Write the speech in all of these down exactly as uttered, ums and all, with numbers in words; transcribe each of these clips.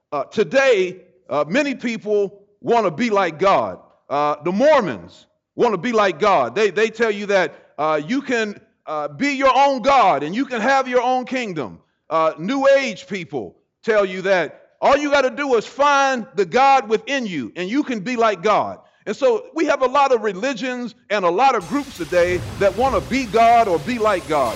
Uh, today, uh, many people want to be like God. Uh, the Mormons want to be like God. They, they tell you that uh, you can uh, be your own God and you can have your own kingdom. Uh, New Age people tell you that all you got to do is find the God within you and you can be like God. And so we have a lot of religions and a lot of groups today that want to be God or be like God.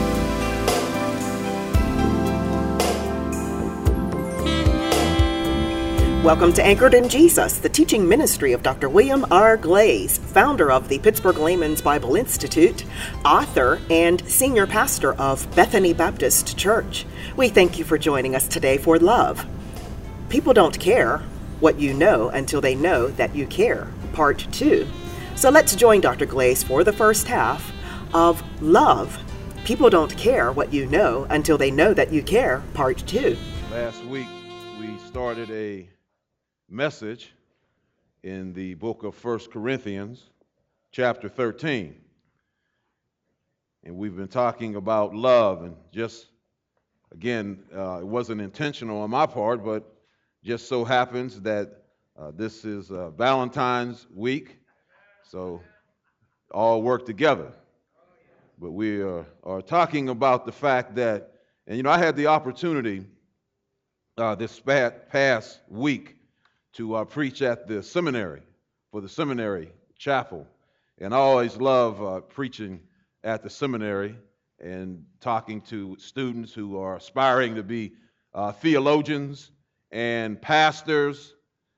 Welcome to Anchored in Jesus, the teaching ministry of Doctor William R. Glaze, founder of the Pittsburgh Layman's Bible Institute, author, and senior pastor of Bethany Baptist Church. We thank you for joining us today for Love. People don't care what you know until they know that you care, part two. So let's join Doctor Glaze for the first half of Love. People don't care what you know until they know that you care, part two. Last week, we started a message in the book of First Corinthians, chapter thirteen. And we've been talking about love, and just, again, uh, it wasn't intentional on my part, but just so happens that uh, this is uh, Valentine's week, so all work together. But we are, are talking about the fact that, and you know, I had the opportunity uh, this past week to uh, preach at the seminary, for the seminary chapel. And I always love uh, preaching at the seminary and talking to students who are aspiring to be uh, theologians and pastors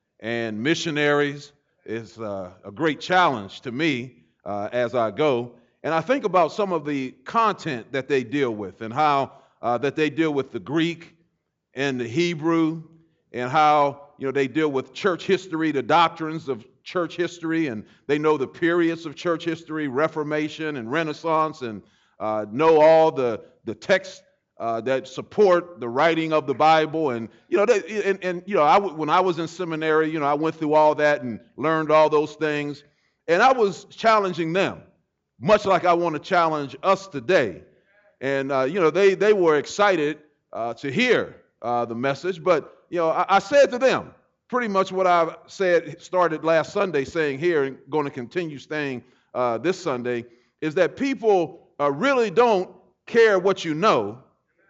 and missionaries. Is uh, a great challenge to me uh, as I go. And I think about some of the content that they deal with and how uh, that they deal with the Greek and the Hebrew, and how you know they deal with church history, the doctrines of church history, and they know the periods of church history, Reformation and Renaissance, and uh, know all the the texts uh, that support the writing of the Bible. And you know, they, and, and you know, I, when I was in seminary, you know, I went through all that and learned all those things, and I was challenging them, much like I want to challenge us today. And uh, you know, they they were excited uh, to hear uh, the message, but you know, I, I said to them pretty much what I said, started last Sunday saying here, and going to continue saying uh, this Sunday, is that people uh, really don't care what you know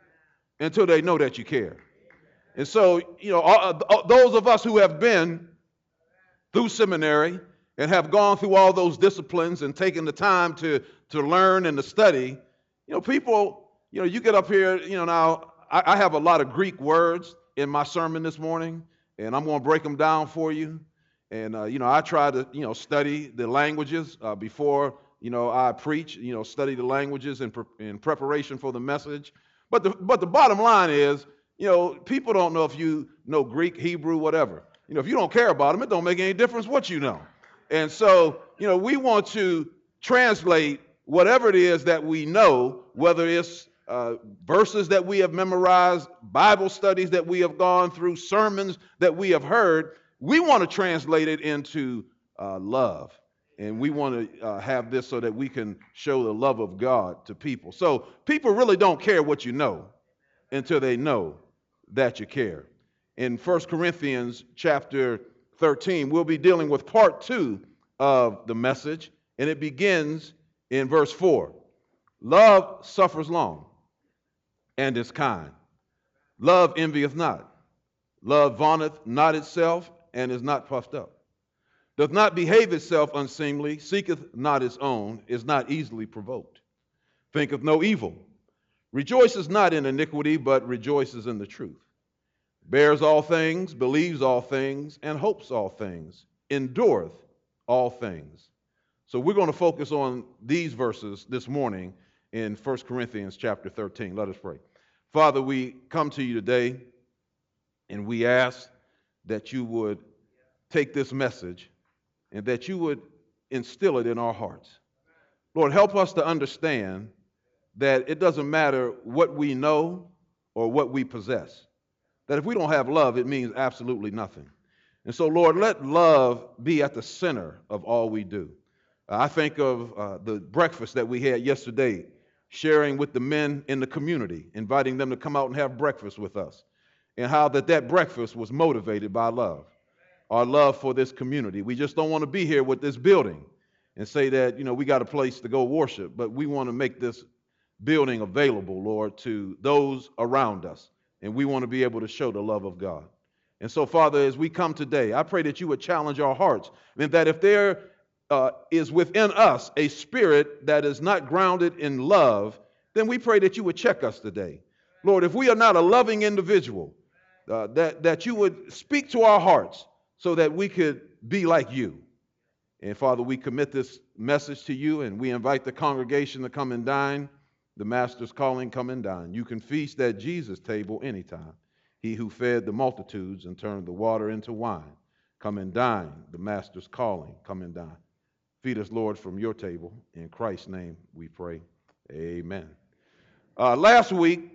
until they know that you care. And so, you know, all, all, those of us who have been through seminary and have gone through all those disciplines and taken the time to, to learn and to study, you know, people, you know, you get up here, you know, now I, I have a lot of Greek words in my sermon this morning, and I'm going to break them down for you. And, uh, you know, I try to, you know, study the languages uh, before, you know, I preach, you know, study the languages in, pre- in preparation for the message. But the, but the bottom line is, you know, people don't know if you know Greek, Hebrew, whatever. You know, if you don't care about them, it don't make any difference what you know. And so, you know, we want to translate whatever it is that we know, whether it's Uh, verses that we have memorized, Bible studies that we have gone through, sermons that we have heard. We want to translate it into uh, love. And we want to uh, have this so that we can show the love of God to people. So people really don't care what you know until they know that you care. In First Corinthians chapter thirteen, we'll be dealing with part two of the message, and it begins in verse four. Love suffers long and is kind. Love envieth not. Love vaunteth not itself, and is not puffed up. Doth not behave itself unseemly, seeketh not its own, is not easily provoked. Thinketh no evil. Rejoices not in iniquity, but rejoices in the truth. Bears all things, believes all things, and hopes all things. Endureth all things. So we're going to focus on these verses this morning in First Corinthians chapter thirteen. Let us pray. Father, we come to you today and we ask that you would take this message and that you would instill it in our hearts. Lord, help us to understand that it doesn't matter what we know or what we possess. That if we don't have love, it means absolutely nothing. And so, Lord, let love be at the center of all we do. I think of uh, the breakfast that we had yesterday, sharing with the men in the community, inviting them to come out and have breakfast with us. and how that that breakfast was motivated by love, our love for this community. We just don't want to be here with this building and say that, you know, we got a place to go worship, but we want to make this building available, Lord, to those around us. And we want to be able to show the love of God. And so, Father, as we come today, I pray that you would challenge our hearts, and that if there uh, is within us a spirit that is not grounded in love, then we pray that you would check us today. Lord, if we are not a loving individual, uh, that, that you would speak to our hearts so that we could be like you. And Father, we commit this message to you, and we invite the congregation to come and dine. The Master's calling, come and dine. You can feast at Jesus' table anytime. He who fed the multitudes and turned the water into wine, come and dine. The Master's calling, come and dine. Feed us, Lord, from your table. In Christ's name we pray. Amen. Uh, last week,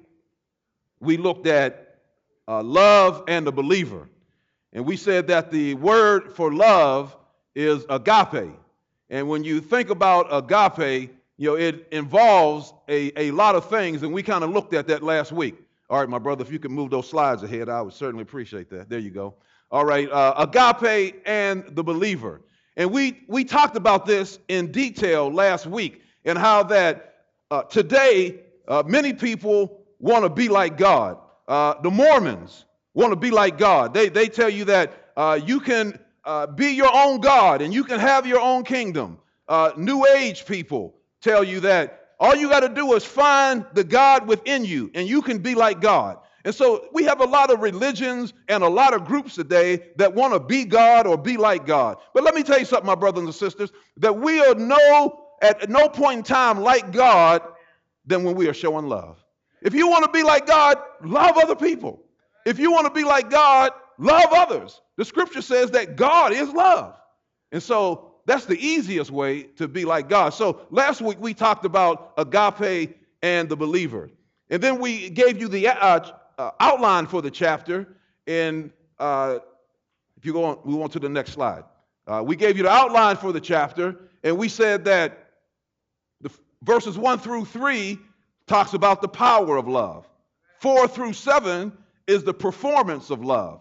we looked at uh, love and the believer. And we said that the word for love is agape. And when you think about agape, you know, it involves a, a lot of things, and we kind of looked at that last week. All right, my brother, if you could move those slides ahead, I would certainly appreciate that. There you go. All right, uh, agape and the believer. And we, we talked about this in detail last week, and how that uh, today uh, many people want to be like God. Uh, the Mormons want to be like God. They, they tell you that uh, you can uh, be your own God, and you can have your own kingdom. Uh, New Age people tell you that all you got to do is find the God within you, and you can be like God. And so we have a lot of religions and a lot of groups today that want to be God or be like God. But let me tell you something, my brothers and sisters, that we are no, at no point in time like God than when we are showing love. If you want to be like God, love other people. If you want to be like God, love others. The scripture says that God is love. And so that's the easiest way to be like God. So last week we talked about agape and the believer. And then we gave you the uh, uh, outline for the chapter. And uh, if you go on, move on to the next slide. Uh, we gave you the outline for the chapter. And we said that the verses one through three talks about the power of love. Four through seven is the performance of love.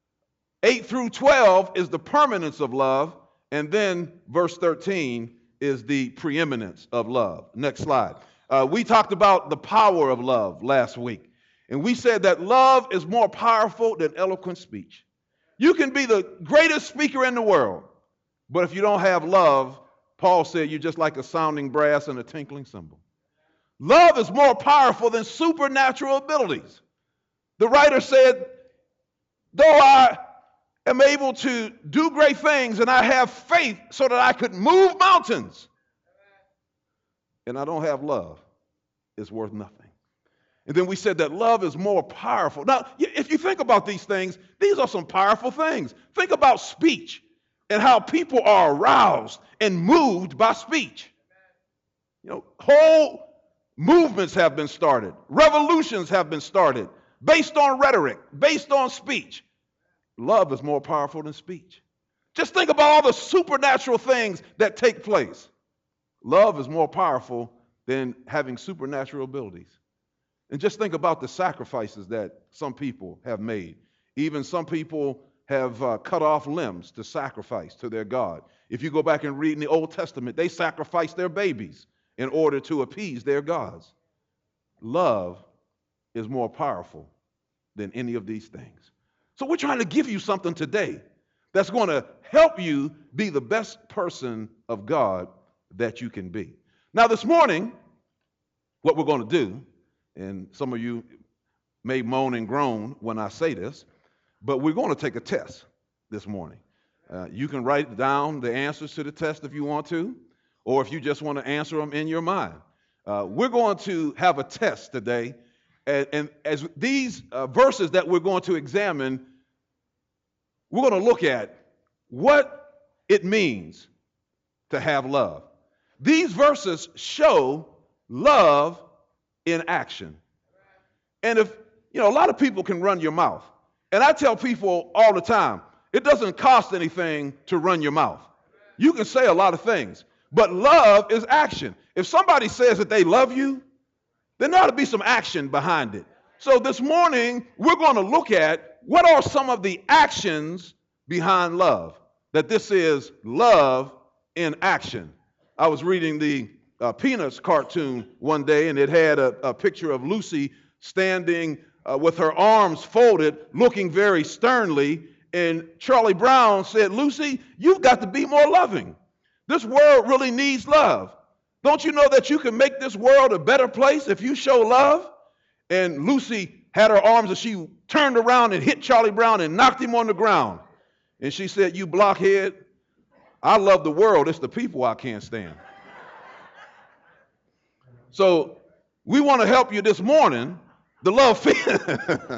Eight through twelve is the permanence of love. And then verse thirteen is the preeminence of love. Next slide. Uh, we talked about the power of love last week. And we said that love is more powerful than eloquent speech. You can be the greatest speaker in the world, but if you don't have love, Paul said you're just like a sounding brass and a tinkling cymbal. Love is more powerful than supernatural abilities. The writer said, though I am able to do great things and I have faith so that I could move mountains, and I don't have love, it's worth nothing. And then we said that love is more powerful. Now, if you think about these things, these are some powerful things. Think about speech and how people are aroused and moved by speech. You know, whole movements have been started. Revolutions have been started based on rhetoric, based on speech. Love is more powerful than speech. Just think about all the supernatural things that take place. Love is more powerful than having supernatural abilities. And just think about the sacrifices that some people have made. Even some people have uh, cut off limbs to sacrifice to their God. If you go back and read in the Old Testament, they sacrificed their babies in order to appease their gods. Love is more powerful than any of these things. So we're trying to give you something today that's going to help you be the best person of God that you can be. Now this morning, what we're going to do, and some of you may moan and groan when I say this, but we're going to take a test this morning. Uh, you can write down the answers to the test if you want to, or if you just want to answer them in your mind. Uh, we're going to have a test today, and, and as these uh, verses that we're going to examine, we're going to look at what it means to have love. These verses show love in action. And if, you know, a lot of people can run your mouth. And I tell people all the time, it doesn't cost anything to run your mouth. You can say a lot of things, but love is action. If somebody says that they love you, then there ought to be some action behind it. So this morning, we're going to look at what are some of the actions behind love. That this is love in action. I was reading the uh, Peanuts cartoon one day, and it had a, a picture of Lucy standing uh, with her arms folded, looking very sternly. And Charlie Brown said, "Lucy, you've got to be more loving. This world really needs love. Don't you know that you can make this world a better place if you show love?" And Lucy had her arms, and she turned around and hit Charlie Brown and knocked him on the ground. And she said, "You blockhead, I love the world. It's the people I can't stand." So we want to help you this morning to love people.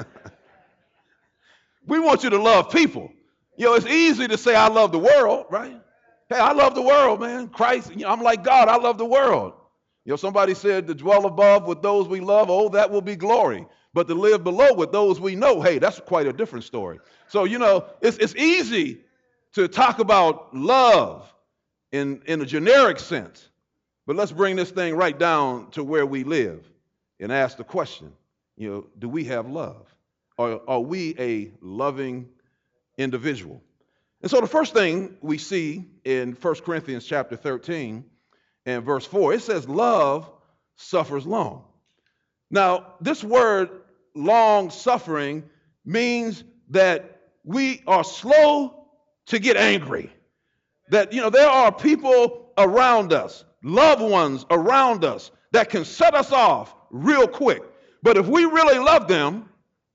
We want you to love people. You know, it's easy to say, "I love the world," right? Hey, I love the world, man. Christ, you know, I'm like God. I love the world. You know, somebody said to dwell above with those we love, oh, that will be glory. But to live below with those we know, hey, that's quite a different story. So, you know, it's, it's easy to talk about love in, in a generic sense. But let's bring this thing right down to where we live and ask the question, you know, do we have love? Or are we a loving individual? And so the first thing we see in First Corinthians chapter thirteen and verse four, it says, love suffers long. Now, this word long suffering means that we are slow to get angry. That, you know, there are people around us, loved ones around us that can set us off real quick. But if we really love them,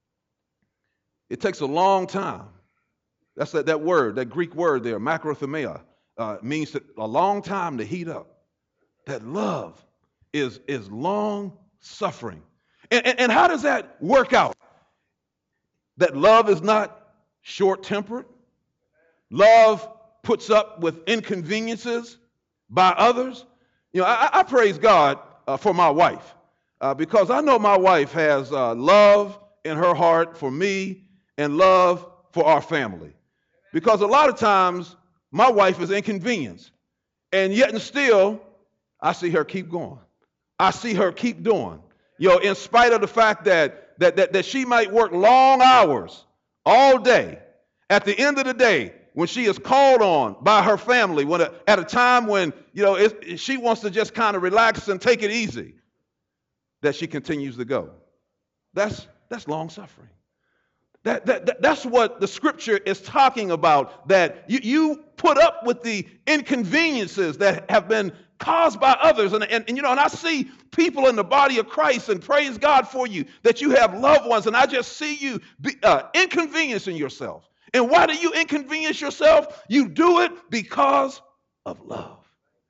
it takes a long time. That's that, that word, that Greek word there, macrothumia, uh, means that a long time to heat up. That love is, is long suffering. And, and, and how does that work out? That love is not short-tempered. Love puts up with inconveniences by others. You know, I, I praise God uh, for my wife uh, because I know my wife has uh, love in her heart for me and love for our family. Because a lot of times my wife is inconvenienced, and yet and still I see her keep going. I see her keep doing. You know, in spite of the fact that that that, that she might work long hours all day, at the end of the day, when she is called on by her family, when a, at a time when, you know, it, she wants to just kind of relax and take it easy, that she continues to go. That's that's long suffering. That, that, that that's what the scripture is talking about, that you, you put up with the inconveniences that have been caused by others. And, and, and, you know, and I see people in the body of Christ, and praise God for you, that you have loved ones, and I just see you be, uh, inconveniencing yourself. And why do you inconvenience yourself? You do it because of love.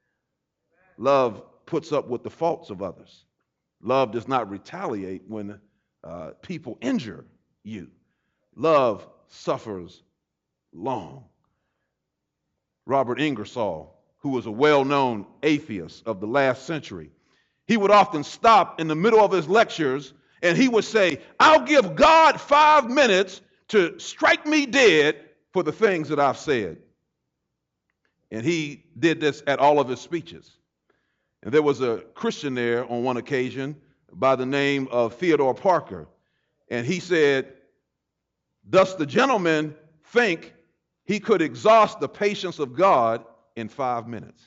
Love puts up with the faults of others. Love does not retaliate when uh, people injure you. Love suffers long. Robert Ingersoll, who was a well-known atheist of the last century, he would often stop in the middle of his lectures and he would say, "I'll give God five minutes to strike me dead for the things that I've said." And he did this at all of his speeches. And there was a Christian there on one occasion by the name of Theodore Parker. And he said, "Does the gentleman think he could exhaust the patience of God in five minutes?"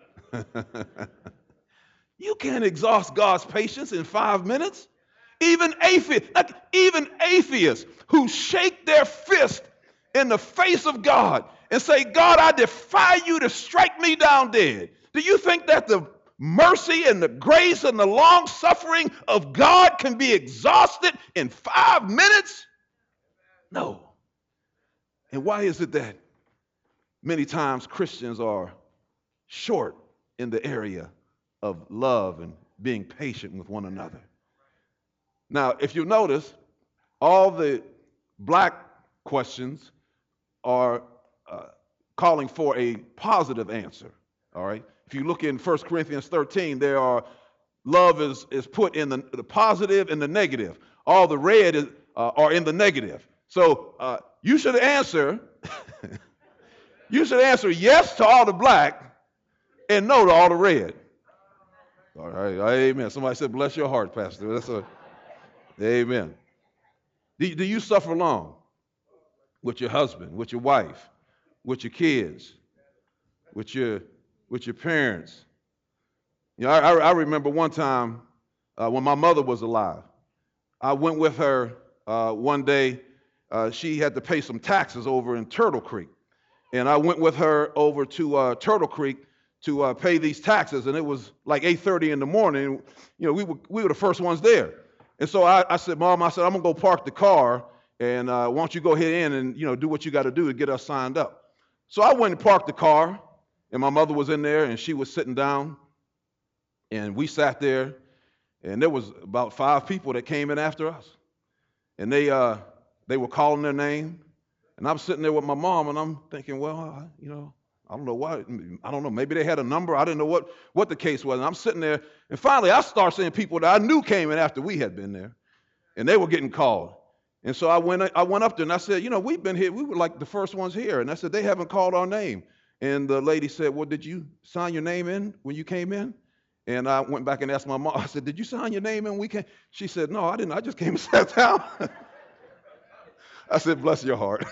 You can't exhaust God's patience in five minutes. Even atheists, like even atheists who shake their fist in the face of God and say, "God, I defy you to strike me down dead." Do you think that the mercy and the grace and the long suffering of God can be exhausted in five minutes? No. And why is it that many times Christians are short in the area of love and being patient with one another? Now, if you notice, all the black questions are uh, calling for a positive answer, all right? If you look in First Corinthians thirteen, there are, love is, is put in the, the positive and the negative. All the red is, uh, are in the negative. So uh, you should answer, you should answer yes to all the black and no to all the red. All right, amen. Somebody said, "Bless your heart, Pastor." That's a, amen. Do, do you suffer long with your husband, with your wife, with your kids, with your with your parents? You know, I, I remember one time uh, when my mother was alive. I went with her uh, one day. Uh, she had to pay some taxes over in Turtle Creek, and I went with her over to uh, Turtle Creek to uh, pay these taxes, and it was like eight thirty in the morning. You know, we were we were the first ones there, and so I, I said, Mom, I said, I'm gonna go park the car, and uh, why don't you go ahead in and you know do what you got to do to get us signed up. So I went and parked the car, and my mother was in there, and she was sitting down, and we sat there, and there was about five people that came in after us, and they uh, they were calling their name, and I'm sitting there with my mom, and I'm thinking, well, I, you know. I don't know why, I don't know, maybe they had a number, I didn't know what, what the case was, and I'm sitting there, and finally I start seeing people that I knew came in after we had been there, and they were getting called, and so I went I went up there, and I said, you know, we've been here, we were like the first ones here, and I said, they haven't called our name, and the lady said, well, did you sign your name in when you came in? And I went back and asked my mom, I said, did you sign your name in when we came? She said, no, I didn't, I just came and sat down. I said, bless your heart.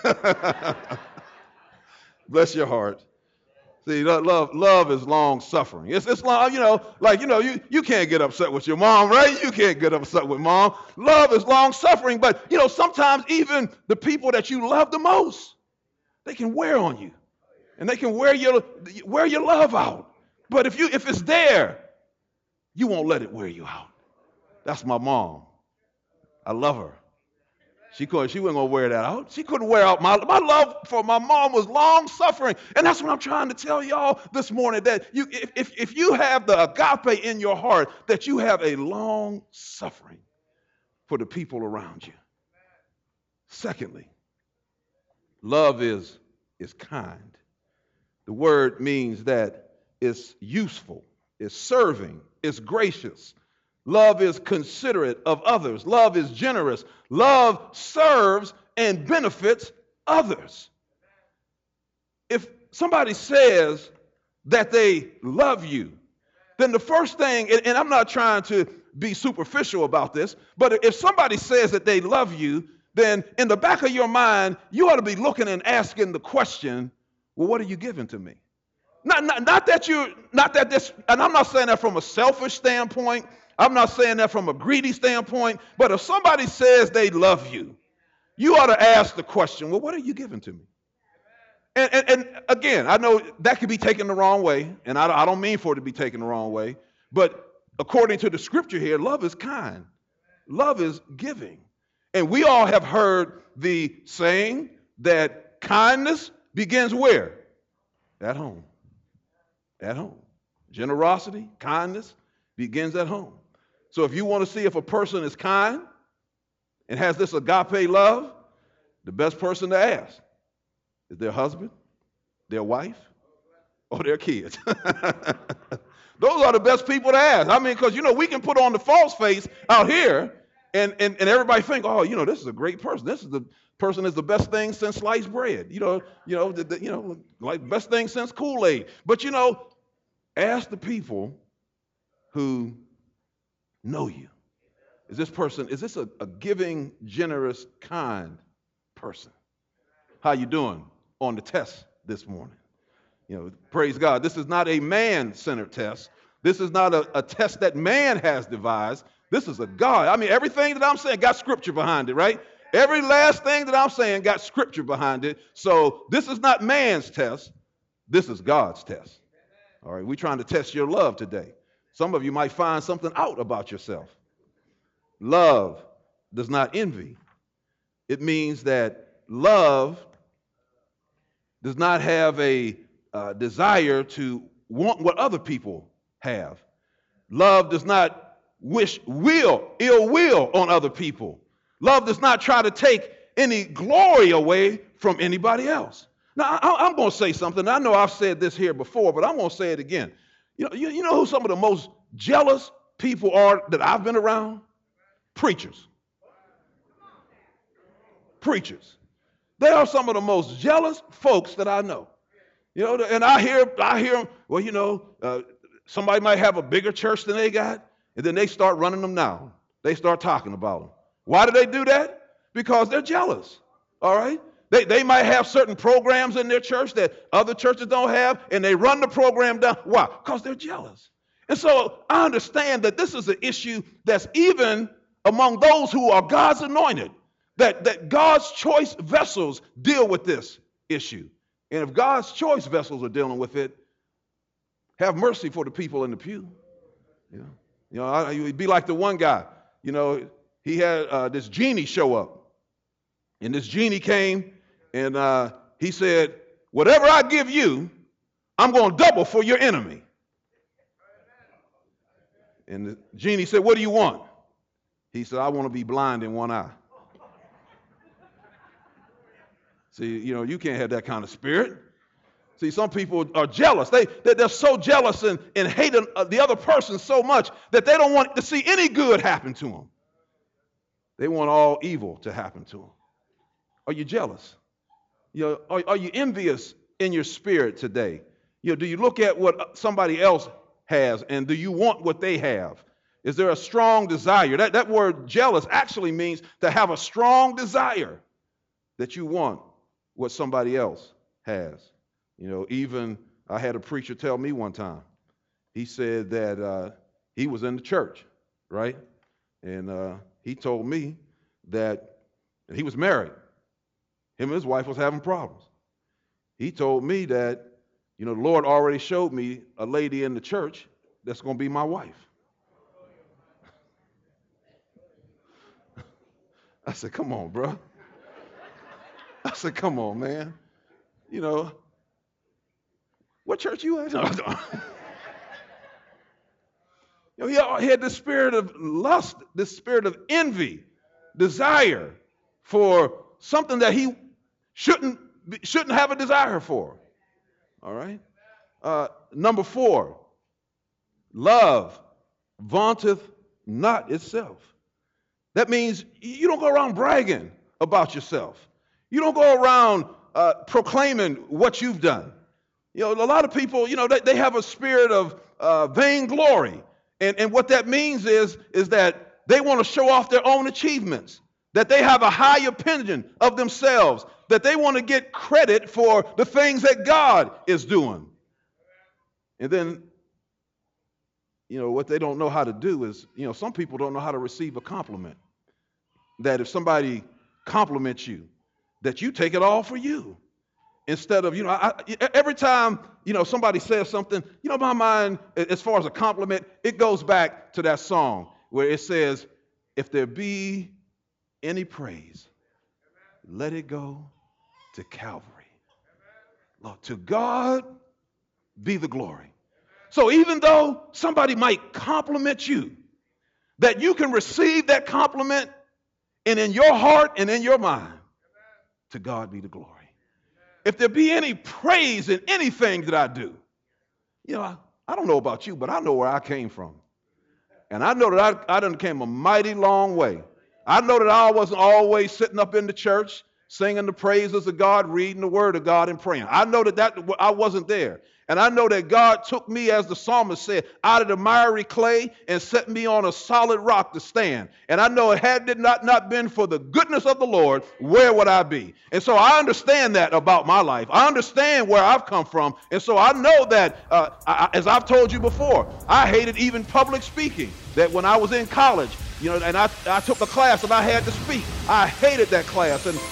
Bless your heart. See, love, love is long suffering. It's, it's long, you know, like, you know, you, you can't get upset with your mom, right? You can't get upset with mom. Love is long suffering, but, you know, sometimes even the people that you love the most, they can wear on you, and they can wear your, wear your love out. But if you, if it's there, you won't let it wear you out. That's my mom. I love her. She couldn't, she wasn't going to wear that out. She couldn't wear out my, my love for my mom was long suffering. And that's what I'm trying to tell y'all this morning, that you, if, if, if you have the agape in your heart, that you have a long suffering for the people around you. Secondly, love is, is kind. The word means that it's useful, it's serving, it's gracious. Love is considerate of others. Love is generous. Love serves and benefits others. If somebody says that they love you, then the first thing, and I'm not trying to be superficial about this, but if somebody says that they love you, then in the back of your mind, you ought to be looking and asking the question, well, what are you giving to me? Not, not, not that you, not that this, and I'm not saying that from a selfish standpoint. I'm not saying that from a greedy standpoint, but if somebody says they love you, you ought to ask the question, well, what are you giving to me? And, and, and again, I know that could be taken the wrong way, and I, I don't mean for it to be taken the wrong way, but according to the scripture here, love is kind. Love is giving. And we all have heard the saying that kindness begins where? At home. At home. Generosity, kindness begins at home. So if you want to see if a person is kind and has this agape love, the best person to ask is their husband, their wife, or their kids. Those are the best people to ask. I mean, because, you know, we can put on the false face out here and, and, and everybody think, oh, you know, this is a great person. This is the person is the best thing since sliced bread. You know, you know, the, the, you know, like best thing since Kool-Aid. But, you know, ask the people who know you. Is this person, is this a, a giving, generous, kind person? How you doing on the test this morning? You know, praise God. This is not a man-centered test. This is not a, a test that man has devised. This is a God. I mean, everything that I'm saying got scripture behind it, right? Every last thing that I'm saying got scripture behind it. So this is not man's test. This is God's test. All right, we're trying to test your love today. Some of you might find something out about yourself. Love does not envy. It means that love does not have a uh, desire to want what other people have. Love does not wish will, ill will on other people. Love does not try to take any glory away from anybody else. Now, I, I'm going to say something. I know I've said this here before, but I'm going to say it again. You know, you, you know who some of the most jealous people are that I've been around? Preachers. Preachers. They are some of the most jealous folks that I know. You know, and I hear, I hear, well, you know, uh, somebody might have a bigger church than they got, and then they start running them down. They start talking about them. Why do they do that? because they're jealous, all right? They, they might have certain programs in their church that other churches don't have, and they run the program down. Why? Because they're jealous. And so I understand that this is an issue that's even among those who are God's anointed, that, that God's choice vessels deal with this issue. And if God's choice vessels are dealing with it, have mercy for the people in the pew. You know, you know I, it'd be like the one guy, you know, he had uh, this genie show up. And this genie came and uh, he said, whatever I give you, I'm going to double for your enemy. And the genie said, what do you want? He said, I want to be blind in one eye. See, you know, you can't have that kind of spirit. See, some people are jealous. They, they're so jealous and, and hate the other person so much that they don't want to see any good happen to them. They want all evil to happen to them. Are you jealous? You know, are, are you envious in your spirit today? You know, do you look at what somebody else has and do you want what they have? Is there a strong desire? That, that word jealous actually means to have a strong desire that you want what somebody else has. You know, even I had a preacher tell me one time, he said that uh, he was in the church, right? And uh, he told me that he was married. Him and his wife was having problems. He told me that, you know, the Lord already showed me a lady in the church that's going to be my wife. I said, come on, bro. I said, come on, man. You know, what church you at? No, no. You know, he had this spirit of lust, this spirit of envy, desire for something that he shouldn't shouldn't have a desire for. All right. Uh, number four, love vaunteth not itself. That means you don't go around bragging about yourself. You don't go around uh, proclaiming what you've done. You know, a lot of people, you know, they, they have a spirit of uh, vainglory. And, and what that means is, is that they want to show off their own achievements, that they have a high opinion of themselves, that they want to get credit for the things that God is doing. And then, you know, what they don't know how to do is, you know, some people don't know how to receive a compliment. That if somebody compliments you, that you take it all for you. Instead of, you know, I, every time, you know, somebody says something, you know, my mind, as far as a compliment, it goes back to that song where it says, if there be any praise, let it go to Calvary. Lord, to God be the glory. So even though somebody might compliment you, that you can receive that compliment and in your heart and in your mind, to God be the glory. If there be any praise in anything that I do, you know, I, I don't know about you, but I know where I came from. And I know that I, I done came a mighty long way. I know that I wasn't always sitting up in the church singing the praises of God, reading the word of God and praying. I know that, that I wasn't there. And I know that God took me, as the psalmist said, out of the miry clay and set me on a solid rock to stand. And I know it had it not, not been for the goodness of the Lord, where would I be? And so I understand that about my life. I understand where I've come from. And so I know that, uh, I, as I've told you before, I hated even public speaking. That when I was in college, you know, and I, I took a class and I had to speak, I hated that class. And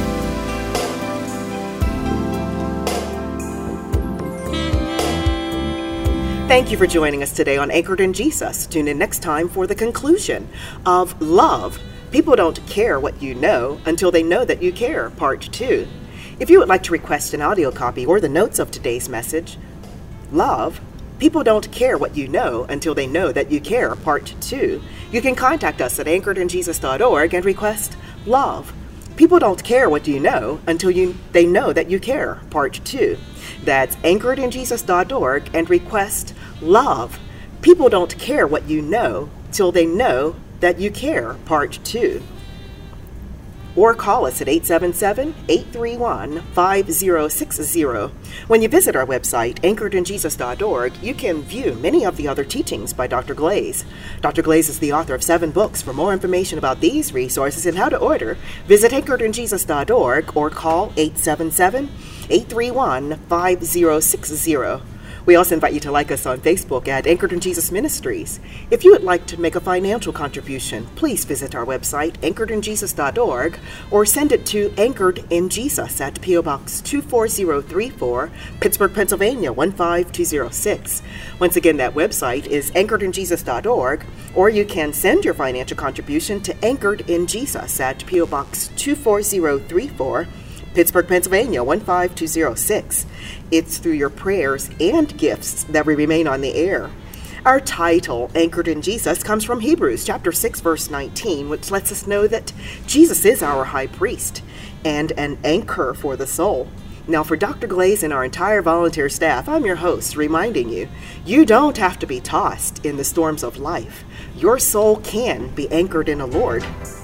thank you for joining us today on Anchored in Jesus. Tune in next time for the conclusion of Love. People don't care what you know until they know that you care, part two. If you would like to request an audio copy or the notes of today's message, Love, People don't care what you know until they know that you care, part two. You can contact us at anchored in jesus dot org and request Love. People don't care what you know until you they know that you care, part two. That's anchored in jesus dot org and request Love. People don't care what you know till they know that you care, part two. or call us at eight seven seven, eight three one, five zero six zero. When you visit our website, anchored in jesus dot org, you can view many of the other teachings by Doctor Glaze. Doctor Glaze is the author of seven books. For more information about these resources and how to order, visit anchored in jesus dot org or call eight seven seven, eight three one, five zero six zero. We also invite you to like us on Facebook at Anchored in Jesus Ministries. If you would like to make a financial contribution, please visit our website, anchored in jesus dot org, or send it to Anchored in Jesus at P O Box two four zero three four, Pittsburgh, Pennsylvania one five two zero six. Once again, that website is anchored in jesus dot org, or you can send your financial contribution to Anchored in Jesus at P O Box two four zero three four, Pittsburgh, Pennsylvania one five two zero six. It's through your prayers and gifts that we remain on the air. Our title, Anchored in Jesus, comes from Hebrews chapter six, verse nineteen, which lets us know that Jesus is our high priest and an anchor for the soul. Now, for Doctor Glaze and our entire volunteer staff, I'm your host, reminding you, you don't have to be tossed in the storms of life. Your soul can be anchored in the Lord.